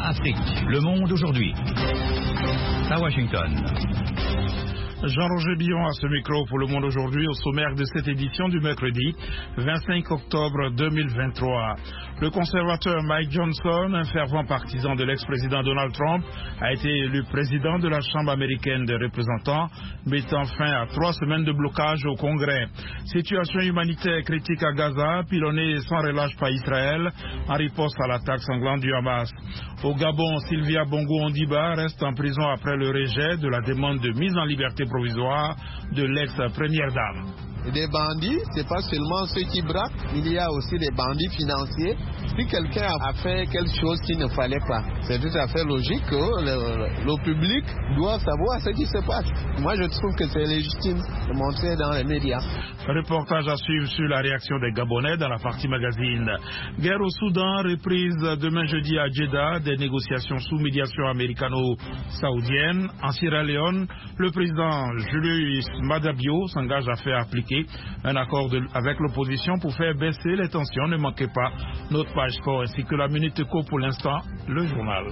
Afrique. Le monde aujourd'hui. À Washington. Jean-Roger Billon à ce micro pour Le Monde aujourd'hui au sommaire de cette édition du mercredi 25 octobre 2023. Le conservateur Mike Johnson, un fervent partisan de l'ex-président Donald Trump, a été élu président de la Chambre américaine des représentants, mettant fin à 3 semaines de blocage au Congrès. Situation humanitaire critique à Gaza, pilonnée sans relâche par Israël, en riposte à l'attaque sanglante du Hamas. Au Gabon, Sylvia Bongo Ondiba reste en prison après le rejet de la demande de mise en liberté provisoire de l'ex-première dame. Des bandits, c'est pas seulement ceux qui braquent, il y a aussi des bandits financiers. Si quelqu'un a fait quelque chose qu'il ne fallait pas, c'est tout à fait logique que le public doit savoir ce qui se passe. Moi, je trouve que c'est légitime de montrer dans les médias. Reportage à suivre sur la réaction des Gabonais dans la partie magazine. Guerre au Soudan, reprise demain jeudi à Jeddah des négociations sous médiation américano-saoudienne. En Sierra Leone, le président Julius Maada Bio s'engage à faire appliquer un accord avec l'opposition pour faire baisser les tensions. Ne manquez pas notre page sport ainsi que la Minute Éco pour l'instant, le journal.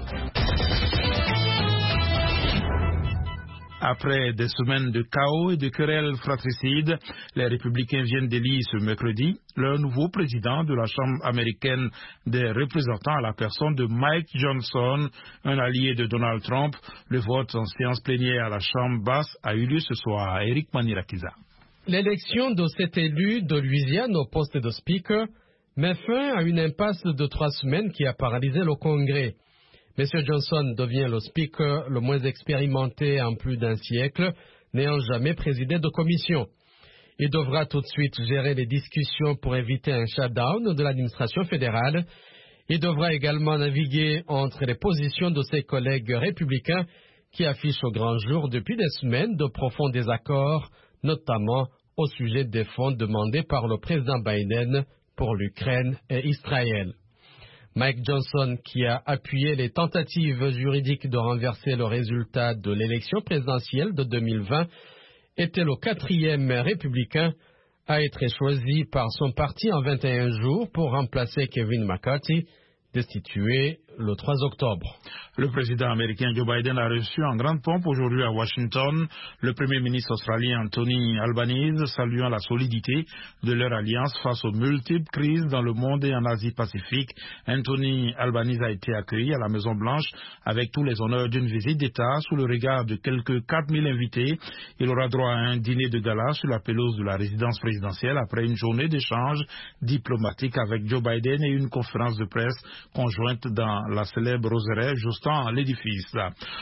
Après des semaines de chaos et de querelles fratricides, les républicains viennent d'élire ce mercredi le nouveau président de la Chambre américaine des représentants à la personne de Mike Johnson, un allié de Donald Trump. Le vote en séance plénière à la Chambre basse a eu lieu ce soir. Eric Manirakiza. L'élection de cet élu de Louisiane au poste de speaker met fin à une impasse de 3 semaines qui a paralysé le Congrès. M. Johnson devient le speaker le moins expérimenté en plus d'un siècle, n'ayant jamais présidé de commission. Il devra tout de suite gérer les discussions pour éviter un shutdown de l'administration fédérale. Il devra également naviguer entre les positions de ses collègues républicains qui affichent au grand jour depuis des semaines de profonds désaccords, notamment au sujet des fonds demandés par le président Biden pour l'Ukraine et Israël. Mike Johnson, qui a appuyé les tentatives juridiques de renverser le résultat de l'élection présidentielle de 2020, était le 4e républicain à être choisi par son parti en 21 jours pour remplacer Kevin McCarthy, destitué le 3 octobre. Le président américain Joe Biden a reçu en grande pompe aujourd'hui à Washington le premier ministre australien Anthony Albanese, saluant la solidité de leur alliance face aux multiples crises dans le monde et en Asie-Pacifique. Anthony Albanese a été accueilli à la Maison-Blanche avec tous les honneurs d'une visite d'État sous le regard de quelques 4000 invités. Il aura droit à un dîner de gala sur la pelouse de la résidence présidentielle après une journée d'échanges diplomatiques avec Joe Biden et une conférence de presse conjointe dans la célèbre roseraie justant l'édifice.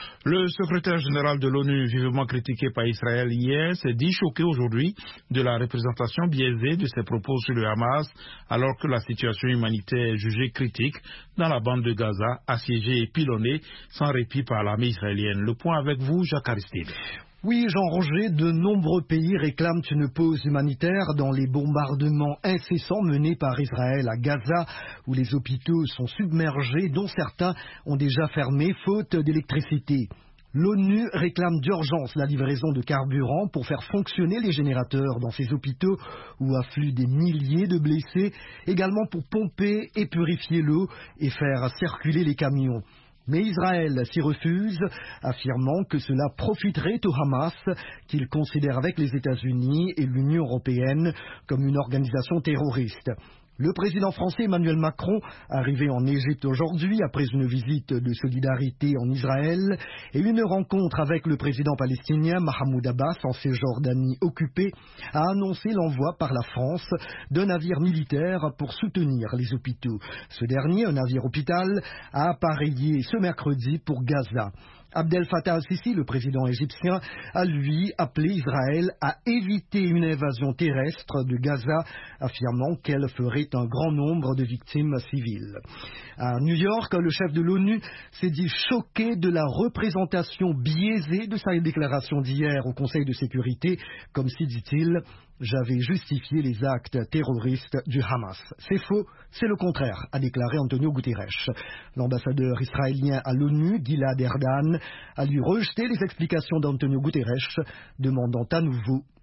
Le secrétaire général de l'ONU, vivement critiqué par Israël hier, s'est dit choqué aujourd'hui de la représentation biaisée de ses propos sur le Hamas, alors que la situation humanitaire est jugée critique dans la bande de Gaza, assiégée et pilonnée sans répit par l'armée israélienne. Le point avec vous, Jacques Aristide. Oui, Jean-Roger, de nombreux pays réclament une pause humanitaire dans les bombardements incessants menés par Israël à Gaza, où les hôpitaux sont submergés, dont certains ont déjà fermé faute d'électricité. L'ONU réclame d'urgence la livraison de carburant pour faire fonctionner les générateurs dans ces hôpitaux où affluent des milliers de blessés, également pour pomper et purifier l'eau et faire circuler les camions. Mais Israël s'y refuse, affirmant que cela profiterait au Hamas, qu'il considère avec les États-Unis et l'Union européenne comme une organisation terroriste. Le président français Emmanuel Macron, arrivé en Égypte aujourd'hui après une visite de solidarité en Israël et une rencontre avec le président palestinien Mahmoud Abbas en Cisjordanie occupée, a annoncé l'envoi par la France d'un navire militaire pour soutenir les hôpitaux. Ce dernier, un navire hôpital, a appareillé ce mercredi pour Gaza. Abdel Fattah al-Sisi, le président égyptien, a lui appelé Israël à éviter une invasion terrestre de Gaza, affirmant qu'elle ferait un grand nombre de victimes civiles. À New York, le chef de l'ONU s'est dit choqué de la représentation biaisée de sa déclaration d'hier au Conseil de sécurité, comme si, dit-il, j'avais justifié les actes terroristes du Hamas. C'est faux, c'est le contraire, a déclaré Antonio Guterres. L'ambassadeur israélien à l'ONU, Gilad Erdan, a lui rejeté les explications d'Antonio Guterres, demandant à nouveau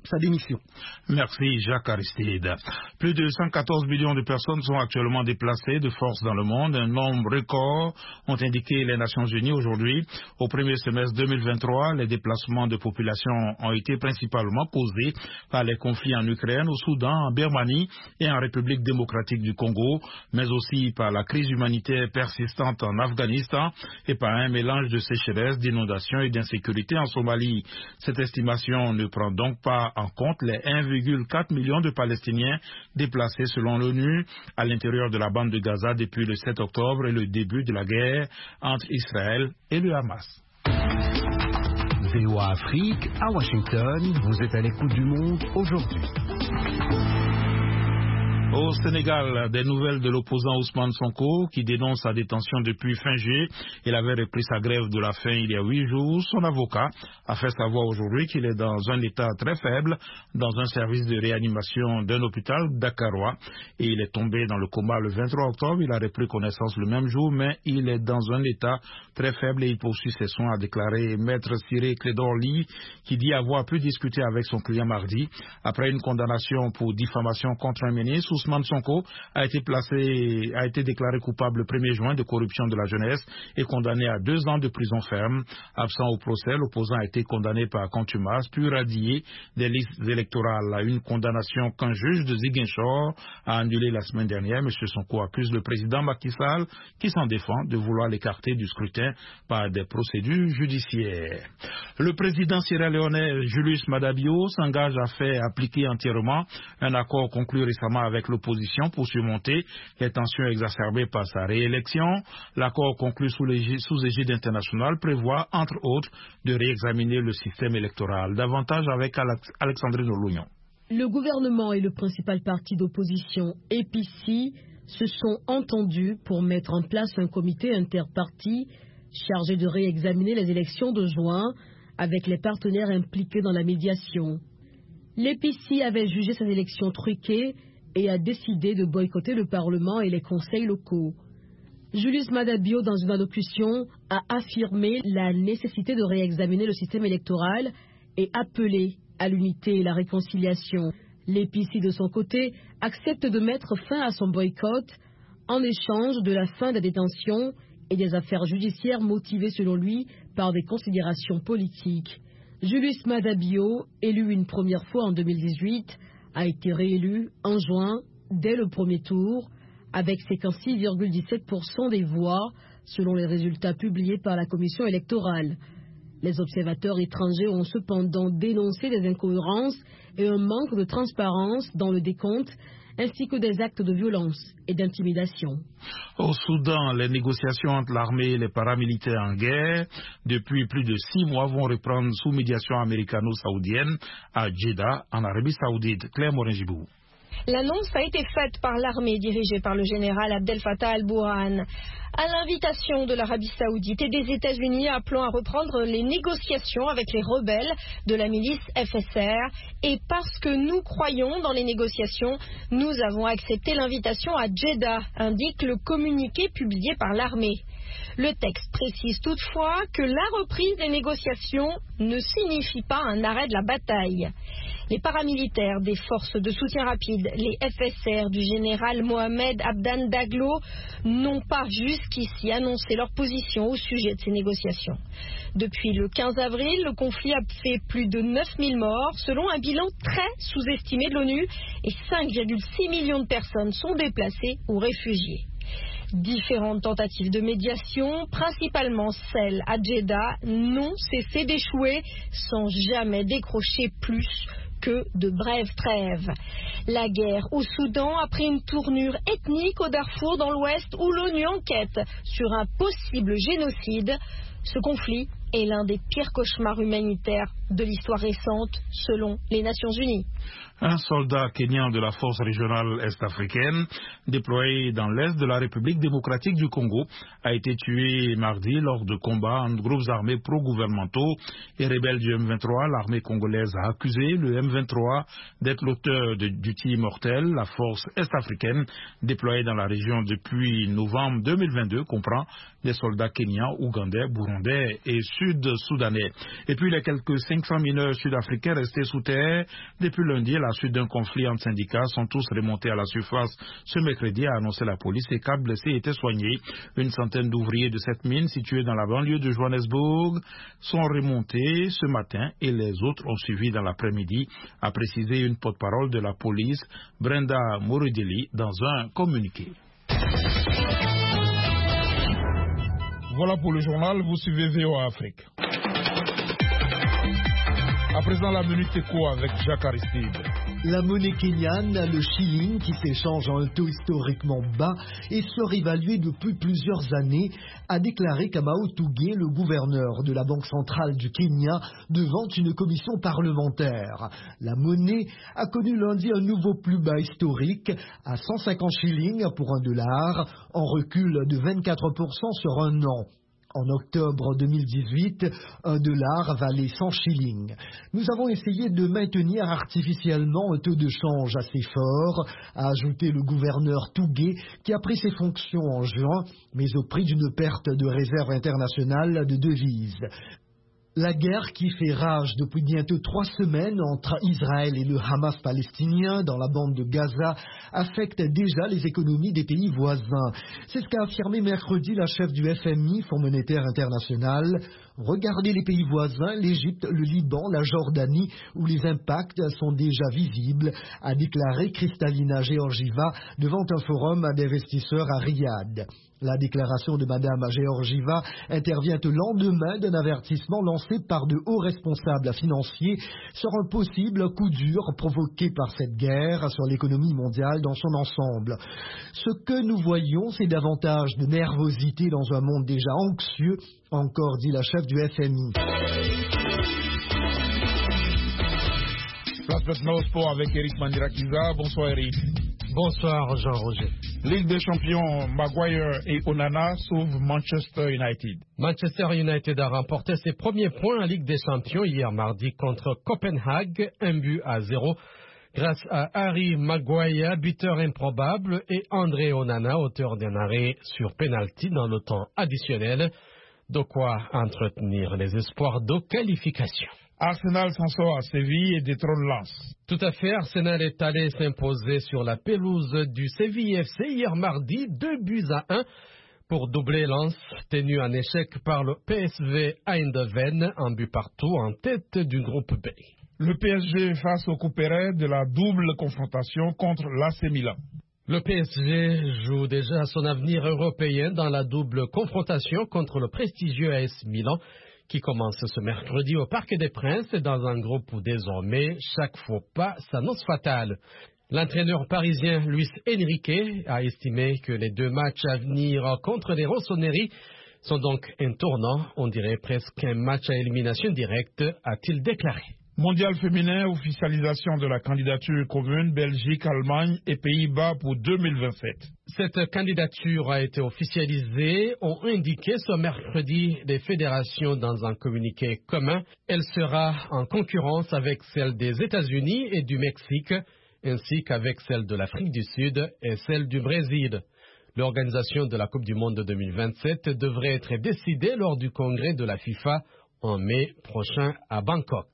sa démission. Merci Jacques Aristide. Plus de 114 millions de personnes sont actuellement déplacées de force dans le monde. Un nombre record ont indiqué les Nations Unies aujourd'hui. Au premier semestre 2023, les déplacements de population ont été principalement causés par les conflits en Ukraine, au Soudan, en Birmanie et en République démocratique du Congo, mais aussi par la crise humanitaire persistante en Afghanistan et par un mélange de sécheresse, d'inondations et d'insécurité en Somalie. Cette estimation ne prend donc pas en compte les 1,4 million de Palestiniens déplacés selon l'ONU à l'intérieur de la bande de Gaza depuis le 7 octobre et le début de la guerre entre Israël et le Hamas. VOA Afrique, à Washington, vous êtes à l'écoute du monde aujourd'hui. Au Sénégal, des nouvelles de l'opposant Ousmane Sonko qui dénonce sa détention depuis fin juillet. Il avait repris sa grève de la faim il y a 8 jours. Son avocat a fait savoir aujourd'hui qu'il est dans un état très faible dans un service de réanimation d'un hôpital dakarois et il est tombé dans le coma le 23 octobre. Il a repris connaissance le même jour, mais il est dans un état très faible et il poursuit ses soins, a déclaré Maître Cyril Clédor-Ly, qui dit avoir pu discuter avec son client mardi. Après une condamnation pour diffamation contre un ministre, Ousmane Sonko a été déclaré coupable le 1er juin de corruption de la jeunesse et condamné à 2 ans de prison ferme. Absent au procès, l'opposant a été condamné par contumace, puis radié des listes électorales. À une condamnation qu'un juge de Ziguinchor a annulée la semaine dernière. M. Sonko accuse le président Macky Sall, qui s'en défend, de vouloir l'écarter du scrutin par des procédures judiciaires. Le président sierra-léonais Julius Maada Bio s'engage à faire appliquer entièrement un accord conclu récemment avec l'opposition pour surmonter les tensions exacerbées par sa réélection. L'accord conclu sous égide internationale prévoit, entre autres, de réexaminer le système électoral. Davantage avec Alexandrine Olounion. Le gouvernement et le principal parti d'opposition, APC, se sont entendus pour mettre en place un comité interparti chargé de réexaminer les élections de juin avec les partenaires impliqués dans la médiation. L'APC avait jugé ces élections truquées et a décidé de boycotter le Parlement et les conseils locaux. Julius Maada Bio, dans une allocution, a affirmé la nécessité de réexaminer le système électoral et appelé à l'unité et la réconciliation. L'APC, de son côté, accepte de mettre fin à son boycott en échange de la fin des détentions et des affaires judiciaires motivées, selon lui, par des considérations politiques. Julius Maada Bio, élu une première fois en 2018, a été réélu en juin dès le premier tour avec 56,17% des voix selon les résultats publiés par la commission électorale. Les observateurs étrangers ont cependant dénoncé des incohérences et un manque de transparence dans le décompte ainsi que des actes de violence et d'intimidation. Au Soudan, les négociations entre l'armée et les paramilitaires en guerre depuis plus de 6 mois vont reprendre sous médiation américano-saoudienne à Jeddah, en Arabie Saoudite. Claire Morin-Gibou. L'annonce a été faite par l'armée dirigée par le général Abdel Fattah al-Burhan à l'invitation de l'Arabie Saoudite et des États-Unis appelant à reprendre les négociations avec les rebelles de la milice FSR. Et parce que nous croyons dans les négociations, nous avons accepté l'invitation à Jeddah, indique le communiqué publié par l'armée. Le texte précise toutefois que la reprise des négociations ne signifie pas un arrêt de la bataille. Les paramilitaires des forces de soutien rapide, les FSR du général Mohamed Abdan Daglo, n'ont pas jusqu'ici annoncé leur position au sujet de ces négociations. Depuis le 15 avril, le conflit a fait plus de 9000 morts, selon un bilan très sous-estimé de l'ONU, et 5,6 millions de personnes sont déplacées ou réfugiées. Différentes tentatives de médiation, principalement celles à Jeddah, n'ont cessé d'échouer sans jamais décrocher plus que de brèves trêves. La guerre au Soudan a pris une tournure ethnique au Darfour dans l'Ouest où l'ONU enquête sur un possible génocide. Ce conflit est l'un des pires cauchemars humanitaires de l'histoire récente selon les Nations Unies. Un soldat kenyan de la force régionale est-africaine, déployé dans l'est de la République démocratique du Congo, a été tué mardi lors de combats entre groupes armés pro-gouvernementaux et rebelles du M23. L'armée congolaise a accusé le M23 d'être l'auteur du tir mortel. La force est-africaine, déployée dans la région depuis novembre 2022, comprend des soldats kenyans, ougandais, burundais Rwandais et Sud-Soudanais. Et puis les quelques 500 mineurs sud-africains restés sous terre depuis lundi à la suite d'un conflit entre syndicats sont tous remontés à la surface ce mercredi, a annoncé la police. Et 4 blessés étaient soignés. Une centaine d'ouvriers de cette mine située dans la banlieue de Johannesburg sont remontés ce matin et les autres ont suivi dans l'après-midi, a précisé une porte-parole de la police, Brenda Morideli, dans un communiqué. Voilà pour le journal, vous suivez VOA Afrique. À présent, la minute éco avec Jacques Aristide. La monnaie kenyane, le shilling, qui s'échange à un taux historiquement bas et surévalué depuis plusieurs années, a déclaré Kamau Tuge, le gouverneur de la Banque centrale du Kenya, devant une commission parlementaire. La monnaie a connu lundi un nouveau plus bas historique à 150 shillings pour $1, en recul de 24% sur un an. En octobre 2018, $1 valait 100 shillings. Nous avons essayé de maintenir artificiellement un taux de change assez fort, a ajouté le gouverneur Tuge, qui a pris ses fonctions en juin, mais au prix d'une perte de réserve internationale de devises. La guerre qui fait rage depuis bientôt 3 semaines entre Israël et le Hamas palestinien dans la bande de Gaza affecte déjà les économies des pays voisins. C'est ce qu'a affirmé mercredi la chef du FMI, Fonds monétaire international. Regardez les pays voisins, l'Égypte, le Liban, la Jordanie, où les impacts sont déjà visibles, a déclaré Kristalina Georgieva devant un forum d'investisseurs à Riyad. La déclaration de Mme Georgieva intervient au lendemain d'un avertissement lancé par de hauts responsables financiers sur un possible coup dur provoqué par cette guerre sur l'économie mondiale dans son ensemble. Ce que nous voyons, c'est davantage de nervosité dans un monde déjà anxieux, a encore dit la chef du FMI. Place maintenant au sport avec Eric Mandirakiza. Bonsoir Eric. Bonsoir Jean-Roger. Ligue des champions, Maguire et Onana sauvent Manchester United. Manchester United a remporté ses premiers points en Ligue des champions hier mardi contre Copenhague, 1-0, grâce à Harry Maguire, buteur improbable, et André Onana, auteur d'un arrêt sur penalty dans le temps additionnel. De quoi entretenir les espoirs de qualification. Arsenal s'en sort à Séville et détrône Lens. Tout à fait, Arsenal est allé s'imposer sur la pelouse du Séville FC hier mardi, 2-1 pour doubler Lens, tenu en échec par le PSV Eindhoven, en but partout en tête du groupe B. Le PSG face au couperet de la double confrontation contre l'AC Milan. Le PSG joue déjà son avenir européen dans la double confrontation contre le prestigieux AS Milan, qui commence ce mercredi au Parc des Princes dans un groupe où désormais chaque faux pas s'annonce fatal. L'entraîneur parisien Luis Enrique a estimé que les 2 matchs à venir contre les Rossoneri sont donc un tournant, on dirait presque un match à élimination directe, a-t-il déclaré. Mondial féminin, officialisation de la candidature commune Belgique, Allemagne et Pays-Bas pour 2027. Cette candidature a été officialisée, ont indiqué ce mercredi les fédérations dans un communiqué commun. Elle sera en concurrence avec celle des États-Unis et du Mexique, ainsi qu'avec celle de l'Afrique du Sud et celle du Brésil. L'organisation de la Coupe du Monde 2027 devrait être décidée lors du congrès de la FIFA en mai prochain à Bangkok.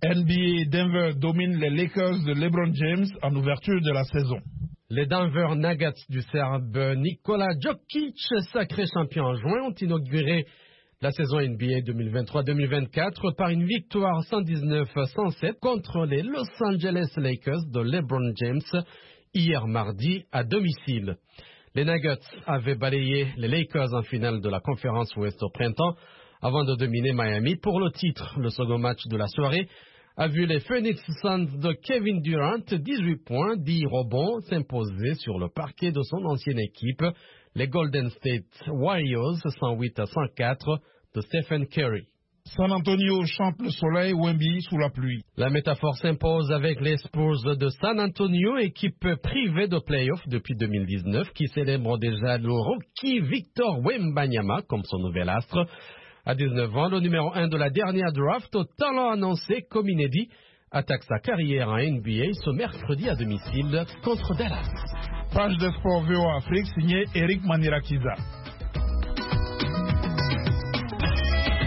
NBA Denver domine les Lakers de LeBron James en ouverture de la saison. Les Denver Nuggets du Serbe Nikola Jokic, sacré champion en juin, ont inauguré la saison NBA 2023-2024 par une victoire 119-107 contre les Los Angeles Lakers de LeBron James hier mardi à domicile. Les Nuggets avaient balayé les Lakers en finale de la conférence Ouest au printemps avant de dominer Miami pour le titre. Le second match de la soirée a vu les Phoenix Suns de Kevin Durant, 18 points, 10 rebonds, s'imposer sur le parquet de son ancienne équipe, les Golden State Warriors, 108-104 de Stephen Curry. San Antonio chante le soleil, Wemby sous la pluie. La métaphore s'impose avec les Spurs de San Antonio, équipe privée de play-off depuis 2019, qui célèbre déjà le rookie Victor Wembanyama comme son nouvel astre. À 19 ans, le numéro 1 de la dernière draft, au talent annoncé comme inédit, attaque sa carrière en NBA ce mercredi à domicile contre Dallas. Page de sport VOA Afrique signée Eric Mandirakiza.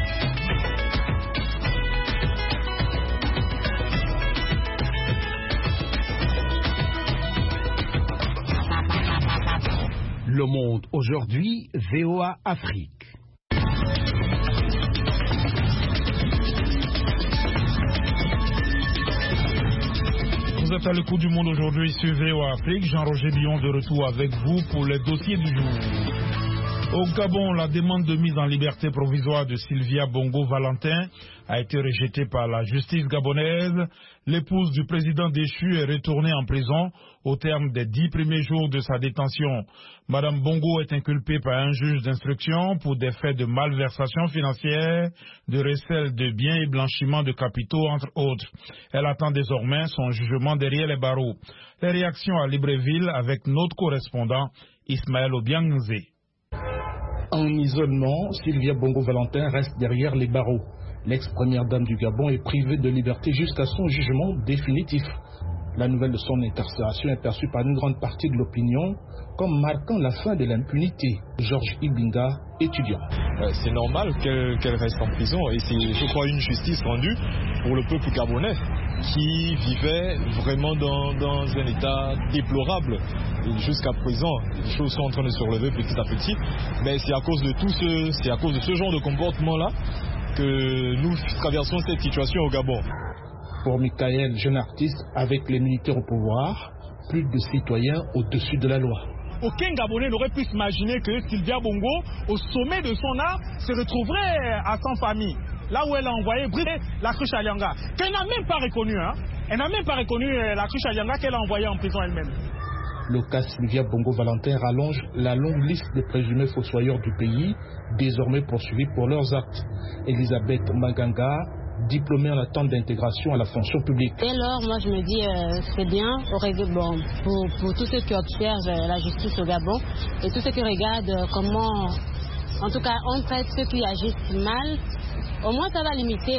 Le Monde aujourd'hui, VOA Afrique. Vous êtes à l'écoute du Monde aujourd'hui sur VOA Afrique. Jean-Roger Billon de retour avec vous pour les dossiers du jour. Au Gabon, la demande de mise en liberté provisoire de Sylvia Bongo Valentin a été rejetée par la justice gabonaise. L'épouse du président déchu est retournée en prison au terme des 10 premiers jours de sa détention. Madame Bongo est inculpée par un juge d'instruction pour des faits de malversation financière, de recel de biens et blanchiment de capitaux, entre autres. Elle attend désormais son jugement derrière les barreaux. Les réactions à Libreville avec notre correspondant Ismaël Obiangze. En isolement, Sylvia Bongo Valentin reste derrière les barreaux. L'ex-première dame du Gabon est privée de liberté jusqu'à son jugement définitif. La nouvelle de son incarcération est perçue par une grande partie de l'opinion comme marquant la fin de l'impunité. Georges Ibinga, étudiant. C'est normal qu'elle reste en prison et c'est, je crois, une justice rendue pour le peuple gabonais qui vivait vraiment dans un état déplorable. Jusqu'à présent, les choses sont en train de se relever petit à petit, mais c'est à cause de ce genre de comportement-là que nous traversons cette situation au Gabon. Pour Michael, jeune artiste, avec les militaires au pouvoir, plus de citoyens au-dessus de la loi. Aucun Gabonais n'aurait pu s'imaginer que Sylvia Bongo, au sommet de son art, se retrouverait à son famille. Là où elle a envoyé brûler la cruche à Lianga, qu'elle n'a même pas reconnue. Elle n'a même pas reconnu la cruche à Lianga qu'elle a envoyée en prison elle-même. Le cas Sylvia Bongo Valentin rallonge la longue liste des présumés fossoyeurs du pays, désormais poursuivis pour leurs actes. Elisabeth Maganga, diplômée en attente d'intégration à la fonction publique. Et alors, moi je me dis, c'est bien pour tous ceux qui observent la justice au Gabon et tous ceux qui regardent comment, en tout cas, on traite ceux qui agissent mal. Au moins, ça va limiter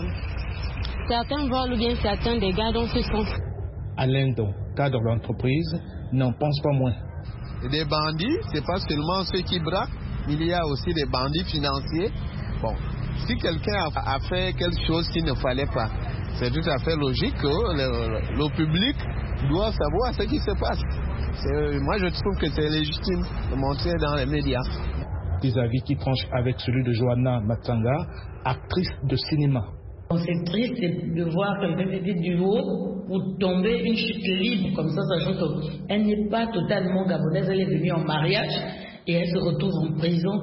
certains vols ou bien certains dégâts dans ce sens. Alain Don, cadre de l'entreprise, n'en pense pas moins. Des bandits, c'est pas seulement ceux qui braquent, il y a aussi des bandits financiers. Bon, si quelqu'un a fait quelque chose qu'il ne fallait pas, c'est tout à fait logique que le public doit savoir ce qui se passe. Moi, je trouve que c'est légitime de montrer dans les médias. Des avis qui tranchent avec celui de Johanna Matsanga, actrice de cinéma. C'est triste de voir quelqu'un qui vit du haut pour tomber une chute libre comme ça, sachant qu'elle n'est pas totalement gabonaise, elle est venue en mariage et elle se retrouve en prison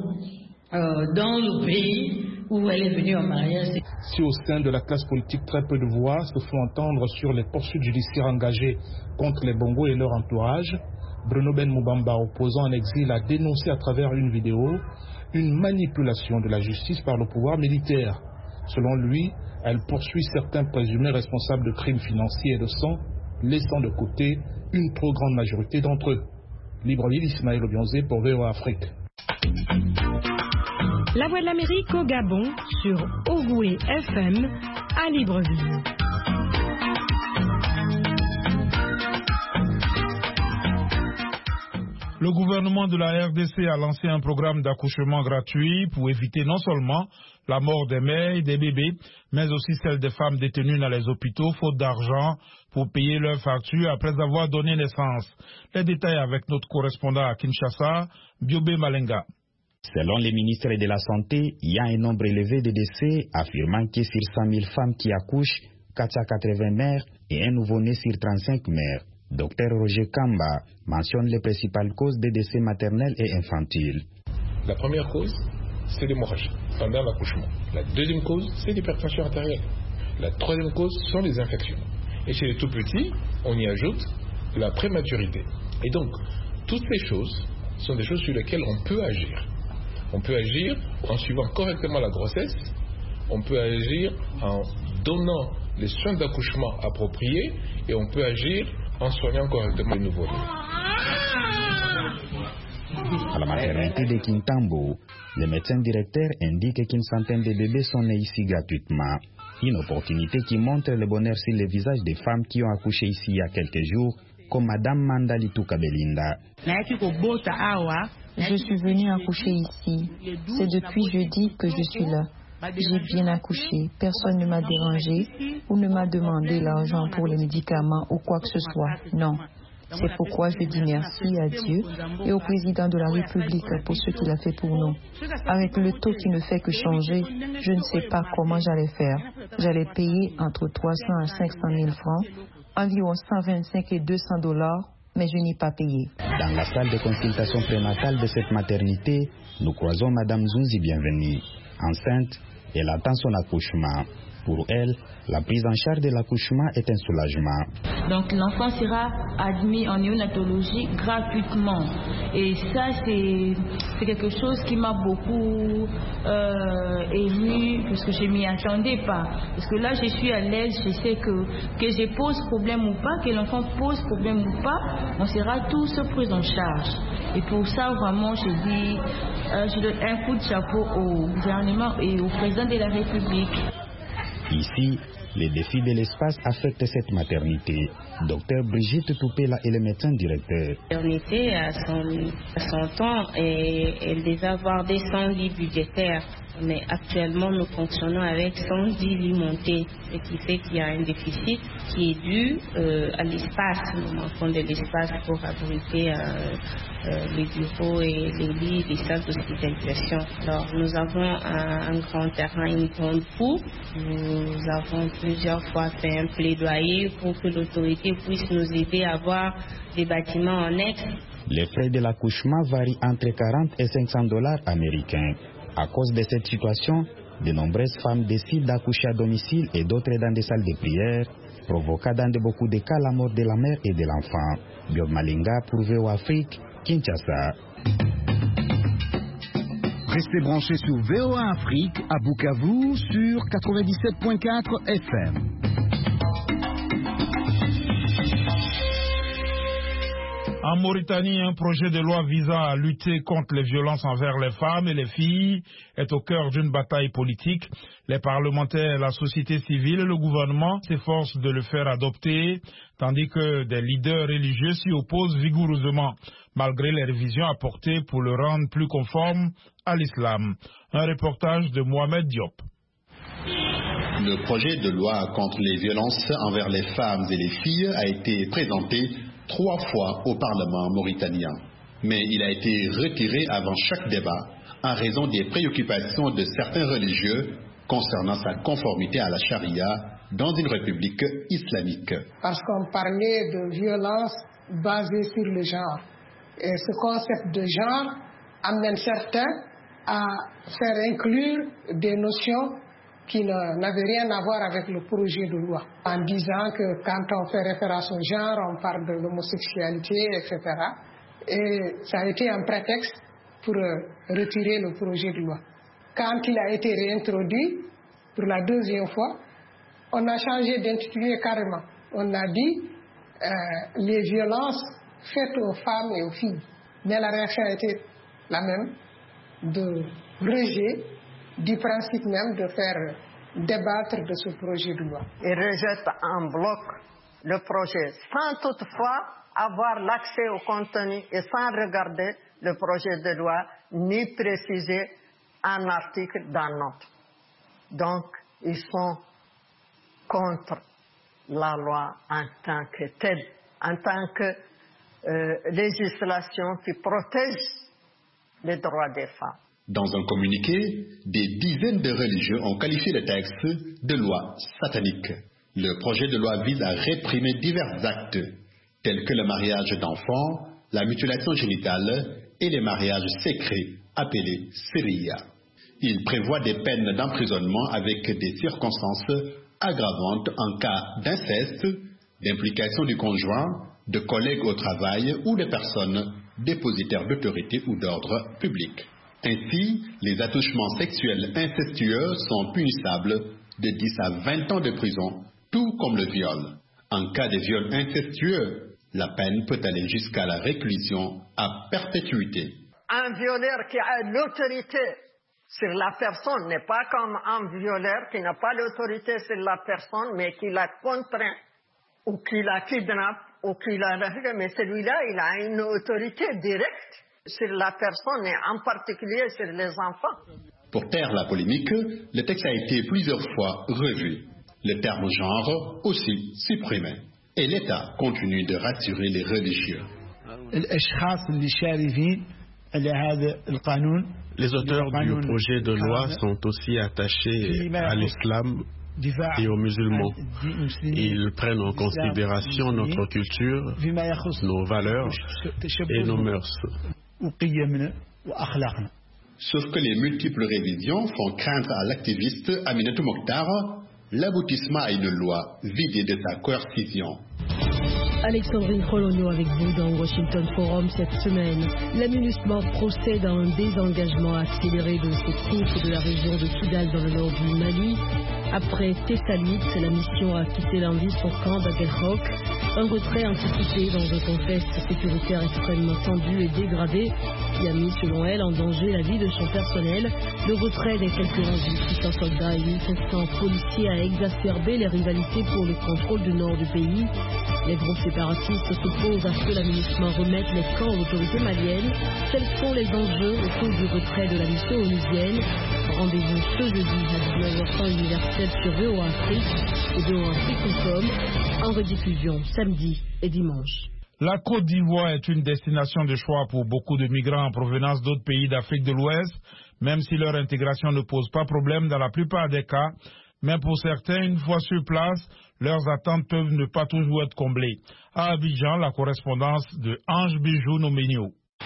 dans le pays où elle est venue en mariage. Si au sein de la classe politique, très peu de voix se font entendre sur les poursuites judiciaires engagées contre les Bongo et leur entourage, Bruno Ben Moubamba, opposant en exil, a dénoncé à travers une vidéo une manipulation de la justice par le pouvoir militaire. Selon lui, elle poursuit certains présumés responsables de crimes financiers et de sang, laissant de côté une trop grande majorité d'entre eux. Libreville, Ismaël Obiangze pour VOA Afrique. La Voix de l'Amérique au Gabon sur Ogoué FM à Libreville. Le gouvernement de la RDC a lancé un programme d'accouchement gratuit pour éviter non seulement la mort des mères et des bébés, mais aussi celle des femmes détenues dans les hôpitaux faute d'argent pour payer leurs factures après avoir donné naissance. Les détails avec notre correspondant à Kinshasa, Biobé Malenga. Selon les ministres de la Santé, il y a un nombre élevé de décès, affirmant que sur 100 000 femmes qui accouchent, 480 mères et un nouveau-né sur 35 mères. Dr Roger Kamba mentionne les principales causes des décès maternels et infantiles. La première cause, c'est l'hémorragie pendant l'accouchement. La deuxième cause, c'est l'hypertension artérielle. La troisième cause sont les infections. Et chez les tout petits, on y ajoute la prématurité. Et donc, toutes ces choses sont des choses sur lesquelles on peut agir. On peut agir en suivant correctement la grossesse, on peut agir en donnant les soins d'accouchement appropriés et on peut agir en soignant correctement les nouveau-nés. À la maternité de Kintambo, le médecin directeur indique qu'une centaine de bébés sont nés ici gratuitement. Une opportunité qui montre le bonheur sur les visages des femmes qui ont accouché ici il y a quelques jours, comme Madame Mandalitu Kabelinda. Je suis venue accoucher ici. C'est depuis jeudi que je suis là. J'ai bien accouché. Personne ne m'a dérangé ou ne m'a demandé l'argent pour les médicaments ou quoi que ce soit. Non. C'est pourquoi je dis merci à Dieu et au président de la République pour ce qu'il a fait pour nous. Avec le taux qui ne fait que changer, je ne sais pas comment j'allais faire. J'allais payer entre 300 à 500 000 francs, environ 125 et 200 $, mais je n'ai pas payé. Dans la salle de consultation prénatale de cette maternité, nous croisons Madame Zunzi Bienvenue. Enceinte, elle attend son accouchement. Pour elle, la prise en charge de l'accouchement est un soulagement. Donc l'enfant sera admis en néonatologie gratuitement. Et ça, c'est quelque chose qui m'a beaucoup ému, parce que je ne m'y attendais pas. Parce que là, je suis à l'aise, je sais que je pose problème ou pas, que l'enfant pose problème ou pas, on sera tous pris en charge. Et pour ça, vraiment, je dis, je donne un coup de chapeau au gouvernement et au président de la République. Ici, les défis de l'espace affectent cette maternité. Docteur Brigitte Toupela est le médecin directeur. La maternité à son temps, elle devait avoir des 100 lits budgétaires. Mais actuellement, nous fonctionnons avec 110 lits montés, ce qui fait qu'il y a un déficit qui est dû à l'espace. Nous manquons de l'espace pour abriter les bureaux et les lits, les salles d'hospitalisation. Alors, nous avons un grand terrain, une grande cour. Nous avons plusieurs fois fait un plaidoyer pour que l'autorité puisse nous aider à avoir des bâtiments annexes. Les frais de l'accouchement varient entre 40 et 500 $ américains. À cause de cette situation, de nombreuses femmes décident d'accoucher à domicile et d'autres dans des salles de prière, provoquant dans de beaucoup de cas la mort de la mère et de l'enfant. Biob Malinga pour VOA Afrique, Kinshasa. Restez branchés sur VOA Afrique à Bukavu sur 97.4 FM. En Mauritanie, un projet de loi visant à lutter contre les violences envers les femmes et les filles est au cœur d'une bataille politique. Les parlementaires, la société civile et le gouvernement s'efforcent de le faire adopter, tandis que des leaders religieux s'y opposent vigoureusement, malgré les révisions apportées pour le rendre plus conforme à l'islam. Un reportage de Mohamed Diop. Le projet de loi contre les violences envers les femmes et les filles a été présenté 3 fois au Parlement mauritanien. Mais il a été retiré avant chaque débat en raison des préoccupations de certains religieux concernant sa conformité à la charia dans une république islamique. Parce qu'on parlait de violence basée sur le genre. Et ce concept de genre amène certains à faire inclure des notions qui n'avaient rien à voir avec le projet de loi, en disant que quand on fait référence au genre, on parle de l'homosexualité, etc. Et ça a été un prétexte pour retirer le projet de loi. Quand il a été réintroduit, pour la 2e fois, on a changé d'intitulé carrément. On a dit les violences faites aux femmes et aux filles. Mais la réaction a été la même, de rejet du principe même de faire débattre de ce projet de loi. Ils rejettent en bloc le projet sans toutefois avoir l'accès au contenu et sans regarder le projet de loi ni préciser un article d'un autre. Donc, ils sont contre la loi en tant que telle, en tant que législation qui protège les droits des femmes. Dans un communiqué, des dizaines de religieux ont qualifié le texte de loi satanique. Le projet de loi vise à réprimer divers actes, tels que le mariage d'enfants, la mutilation génitale et les mariages secrets, appelés séria. Il prévoit des peines d'emprisonnement avec des circonstances aggravantes en cas d'inceste, d'implication du conjoint, de collègues au travail ou de personnes dépositaires d'autorité ou d'ordre public. Ainsi, les attouchements sexuels incestueux sont punissables de 10 à 20 ans de prison, tout comme le viol. En cas de viol incestueux, la peine peut aller jusqu'à la réclusion à perpétuité. Un violeur qui a l'autorité sur la personne n'est pas comme un violeur qui n'a pas l'autorité sur la personne, mais qui la contraint, ou qui la kidnappe, ou qui la... Mais celui-là, il a une autorité directe sur la personne et en particulier sur les enfants. Pour taire la polémique, le texte a été plusieurs fois revu. Le terme genre aussi supprimé. Et l'État continue de rassurer les religieux. Les auteurs du projet de loi sont aussi attachés à l'islam et aux musulmans. Ils prennent en considération notre culture, nos valeurs et nos mœurs. Sauf que les multiples révisions font craindre à l'activiste Aminatou Mokhtar l'aboutissement à une loi vidée de sa coercition. Alexandrine Kolonio avec vous dans Washington Forum cette semaine. La MINUSMA procède à un désengagement accéléré de ses troupes de la région de Kidal dans le nord du Mali. Après Tessalit, la mission a quitté lundi son camp d'Aguelhok. Un retrait anticipé dans un contexte sécuritaire extrêmement tendu et dégradé qui a mis, selon elle, en danger la vie de son personnel. Le retrait des quelques 600 soldats et 1500 policiers a exacerbé les rivalités pour le contrôle du nord du pays. Les groupes séparatistes s'opposent à ce que la MINUSMA remette les camps aux autorités maliennes. Tels sont les enjeux autour du retrait de la mission onusienne. Rendez-vous ce jeudi à 19h universel sur VOA Afrique et voaafrique.com en rediffusion samedi et dimanche. La Côte d'Ivoire est une destination de choix pour beaucoup de migrants en provenance d'autres pays d'Afrique de l'Ouest, même si leur intégration ne pose pas problème dans la plupart des cas. Mais pour certains, une fois sur place, leurs attentes peuvent ne pas toujours être comblées. À Abidjan, la correspondance de Ange Bijou Nomenio.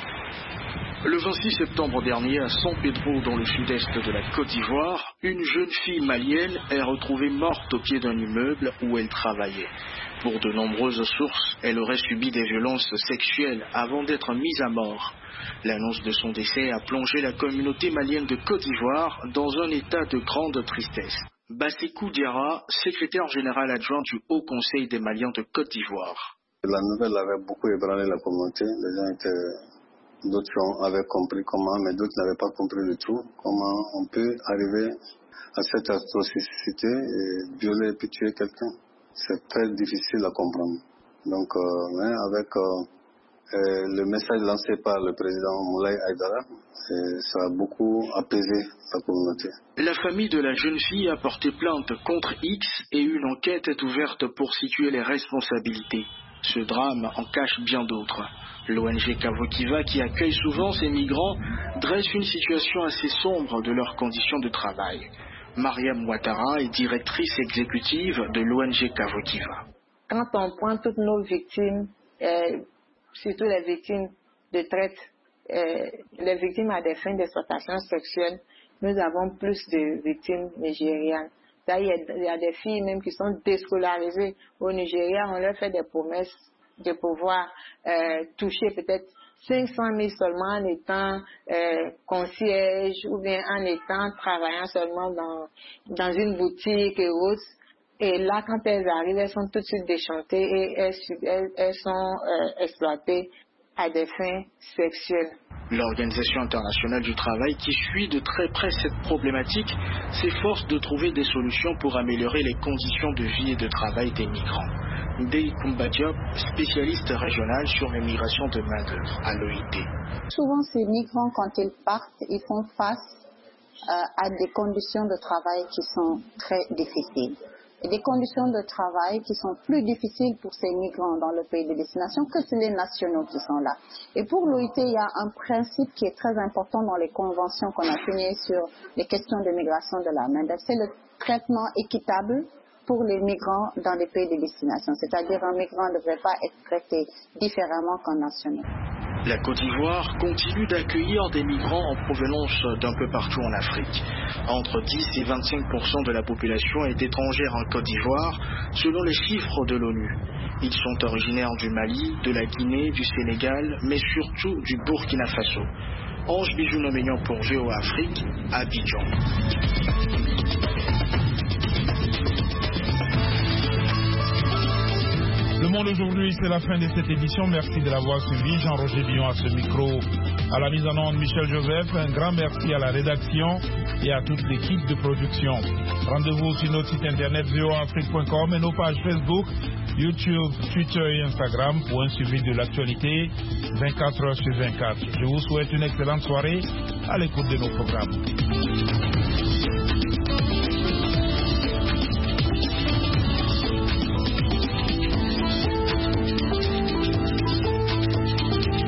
Le 26 septembre dernier, à San Pedro, dans le sud-est de la Côte d'Ivoire, une jeune fille malienne est retrouvée morte au pied d'un immeuble où elle travaillait. Pour de nombreuses sources, elle aurait subi des violences sexuelles avant d'être mise à mort. L'annonce de son décès a plongé la communauté malienne de Côte d'Ivoire dans un état de grande tristesse. Bassikou Diarra, secrétaire général adjoint du Haut Conseil des Maliens de Côte d'Ivoire. La nouvelle avait beaucoup ébranlé la communauté. D'autres avaient compris comment, mais d'autres n'avaient pas compris du tout comment on peut arriver à cette atrocité et violer et puis tuer quelqu'un. C'est très difficile à comprendre. Donc, avec le message lancé par le président Moulay Aïdara, ça a beaucoup apaisé la communauté. La famille de la jeune fille a porté plainte contre X et une enquête est ouverte pour situer les responsabilités. Ce drame en cache bien d'autres. L'ONG Kavokiva, qui accueille souvent ces migrants, dresse une situation assez sombre de leurs conditions de travail. Mariam Ouattara est directrice exécutive de l'ONG Kavokiva. Quand on prend toutes nos victimes, surtout les victimes de traite, les victimes à des fins d'exploitation sexuelle, nous avons plus de victimes nigérianes. Il y a des filles même qui sont déscolarisées au Nigeria. On leur fait des promesses de pouvoir toucher peut-être 500 000 seulement en étant concierge ou bien en étant travaillant seulement dans une boutique et autres. Et là, quand elles arrivent, elles sont tout de suite déchantées et elles sont exploitées à des fins sexuelles. L'Organisation internationale du travail, qui suit de très près cette problématique, s'efforce de trouver des solutions pour améliorer les conditions de vie et de travail des migrants. Ndei Koumba Diop, spécialiste régional sur les migrations de main-d'œuvre à l'OIT. Souvent, ces migrants, quand ils partent, ils font face à des conditions de travail qui sont très difficiles. Et des conditions de travail qui sont plus difficiles pour ces migrants dans le pays de destination que les nationaux qui sont là. Et pour l'OIT, il y a un principe qui est très important dans les conventions qu'on a signées sur les questions de migration de la main-d'œuvre. C'est le traitement équitable pour les migrants dans les pays de destination. C'est-à-dire un migrant ne devrait pas être traité différemment qu'un national. La Côte d'Ivoire continue d'accueillir des migrants en provenance d'un peu partout en Afrique. Entre 10 et 25% de la population est étrangère en Côte d'Ivoire, selon les chiffres de l'ONU. Ils sont originaires du Mali, de la Guinée, du Sénégal, mais surtout du Burkina Faso. Ange Bijou Nomenio pour VOA Afrique, Abidjan. Le Monde aujourd'hui, c'est la fin de cette édition. Merci de l'avoir suivi. Jean-Roger Billon à ce micro. À la mise en onde, Michel Joseph. Un grand merci à la rédaction et à toute l'équipe de production. Rendez-vous sur notre site internet voaafrique.com et nos pages Facebook, YouTube, Twitter et Instagram pour un suivi de l'actualité 24 heures sur 24. Je vous souhaite une excellente soirée à l'écoute de nos programmes.